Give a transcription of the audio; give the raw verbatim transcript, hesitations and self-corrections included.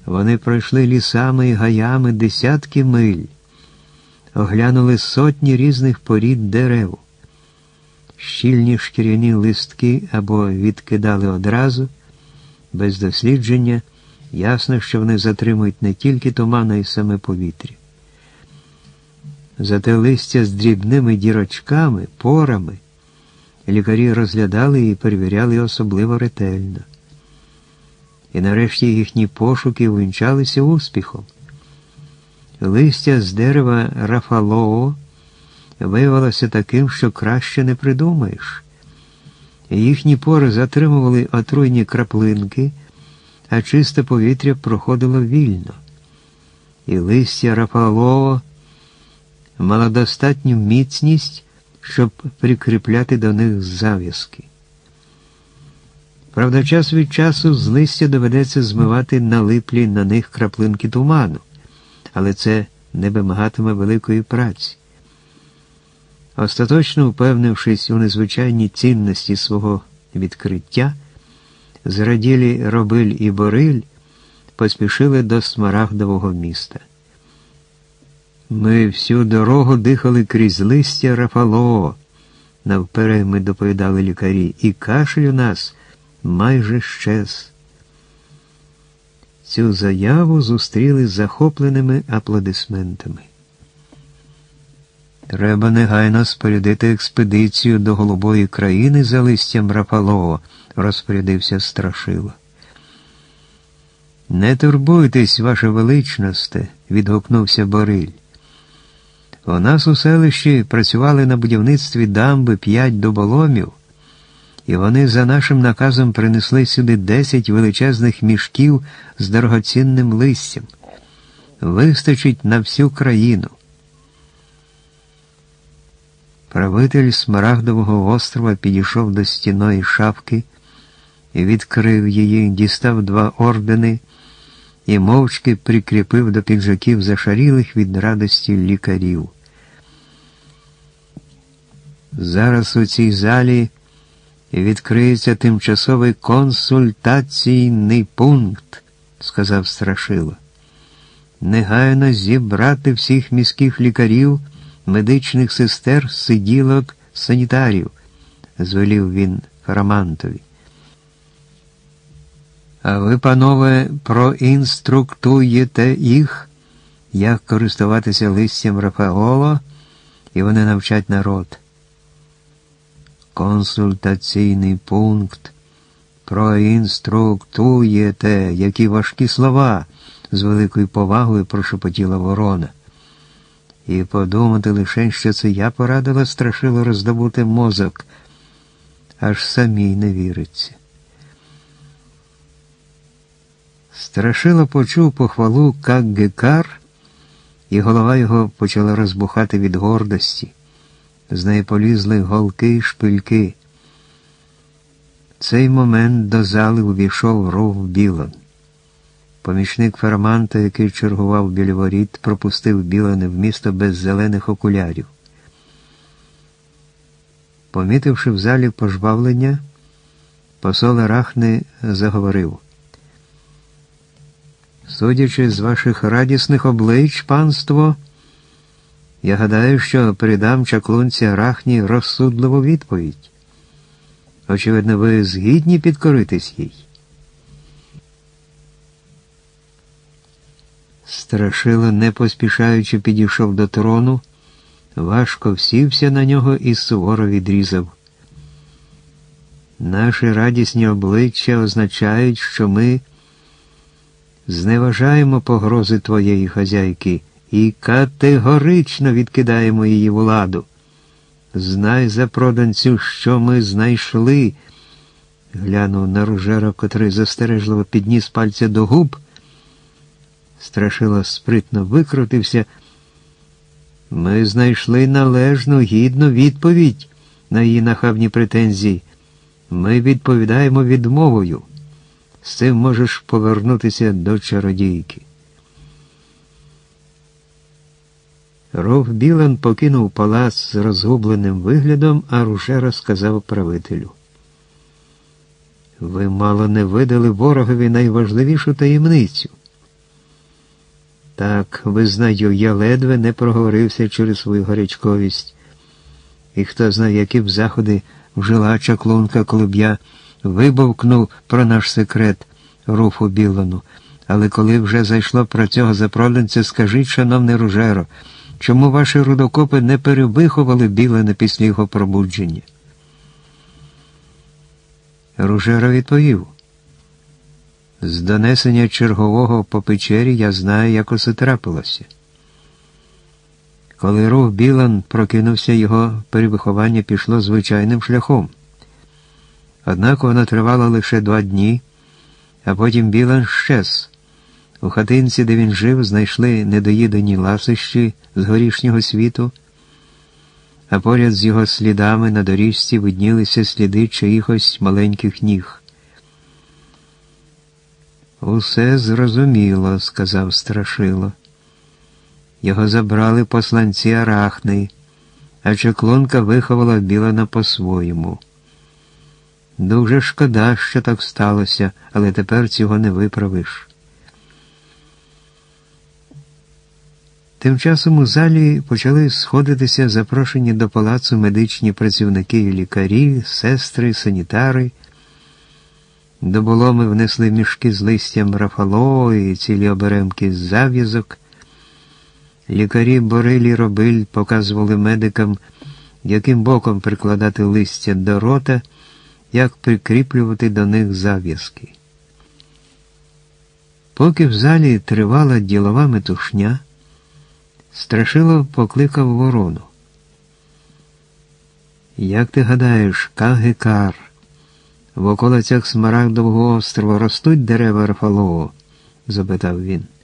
Вони пройшли лісами і гаями десятки миль, оглянули сотні різних порід дерев. Щільні шкіряні листки або відкидали одразу, без дослідження, ясно, що вони затримують не тільки туман, а й саме повітря. Зате листя з дрібними дірочками, порами, лікарі розглядали і перевіряли особливо ретельно. І нарешті їхні пошуки увінчалися успіхом. Листя з дерева рафалоо виявилося таким, що краще не придумаєш. Їхні пори затримували отруйні краплинки, а чисте повітря проходило вільно. І листя рафалоо мало достатню міцність, щоб прикріпляти до них зав'язки. Правда, час від часу з листя доведеться змивати налиплі на них краплинки туману, але це не вимагатиме великої праці. Остаточно впевнившись у незвичайній цінності свого відкриття, зраділі Робиль і Бориль поспішили до Смарагдового міста. Ми всю дорогу дихали крізь листя рафалоо, навперейми доповідали лікарі, і кашель у нас майже щез. Цю заяву зустріли захопленими аплодисментами. Треба негайно спорядити експедицію до Голубої країни за листям рафалоо, розпорядився Страшило. Не турбуйтесь, ваше величносте, відгукнувся Бориль. У нас у селищі працювали на будівництві дамби п'ять дуболомів, і вони за нашим наказом принесли сюди десять величезних мішків з дорогоцінним листям. Вистачить на всю країну. Правитель Смарагдового острова підійшов до стіної шафки, відкрив її, дістав два ордени і мовчки прикріпив до піджаків зашарілих від радості лікарів. Зараз у цій залі відкриється тимчасовий консультаційний пункт, сказав Страшило. Негайно зібрати всіх міських лікарів, медичних сестер, сиділок, санітарів, звелів він Фарамантові. А ви, панове, проінструктуєте їх, як користуватися листям рафалоо, і вони навчать народ. Консультаційний пункт. Проінструктуєте, які важкі слова, з великою повагою прошепотіла ворона. І подумати лише, що це я порадила Страшило роздобути мозок, аж самій не віриться. Страшило почув похвалу Каггекар, і голова його почала розбухати від гордості. З неї полізли голки й шпильки. В цей момент до зали увійшов Ров Білан. Помічник Фараманта, який чергував біля воріт, пропустив Білана в місто без зелених окулярів. Помітивши в залі пожвавлення, посол Арахни заговорив. Судячи з ваших радісних облич, панство, я гадаю, що передам чаклунці Арахні розсудливу відповідь. Очевидно, ви згідні підкоритись їй. Страшило, не поспішаючи, підійшов до трону, важко всівся на нього і суворо відрізав. Наші радісні обличчя означають, що ми зневажаємо погрози твоєї хазяйки і категорично відкидаємо її владу. Знай, запроданцю, що ми знайшли. Глянув на Ружера, котрий застережливо підніс пальця до губ. Страшило спритно викрутився. Ми знайшли належну, гідну відповідь на її нахабні претензії. Ми відповідаємо відмовою. З цим можеш повернутися до чародійки. Ров Білан покинув палац з розгубленим виглядом, а Ружера сказав правителю. Ви мало не видали ворогові найважливішу таємницю. Так, визнаю, я ледве не проговорився через свою гарячковість. І хто знає, які б заходи вжила чаклунка, коли б я вибовкнув про наш секрет Руфу Білану. Але коли вже зайшло про цього запроданця, скажіть, шановний Ружеро, чому ваші рудокопи не перевиховали Білана після його пробудження? Ружеро відповів: з донесення чергового по печері я знаю, як усе трапилося. Коли Руф Білан прокинувся, його перевиховання пішло звичайним шляхом. Однак воно тривало лише два дні, а потім Білан щез. У хатинці, де він жив, знайшли недоїдені ласощі з горішнього світу, а поряд з його слідами на доріжці виднілися сліди чиїхось маленьких ніг. «Усе зрозуміло», – сказав Страшило. Його забрали посланці Арахни, а чаклунка виховала Білана по-своєму. Дуже шкода, що так сталося, але тепер цього не виправиш. Тим часом у залі почали сходитися запрошені до палацу медичні працівники і лікарі, сестри, санітари. До боломи внесли мішки з листям рафало і цілі оберемки з зав'язок. Лікарі Бориль Робиль показували медикам, яким боком прикладати листя до рота, як прикріплювати до них зав'язки. Поки в залі тривала ділова метушня, Страшило покликав Ворону. «Як ти гадаєш, Кагекар, в околицях Смарагдового острова ростуть дерева Рафалового?» – запитав він.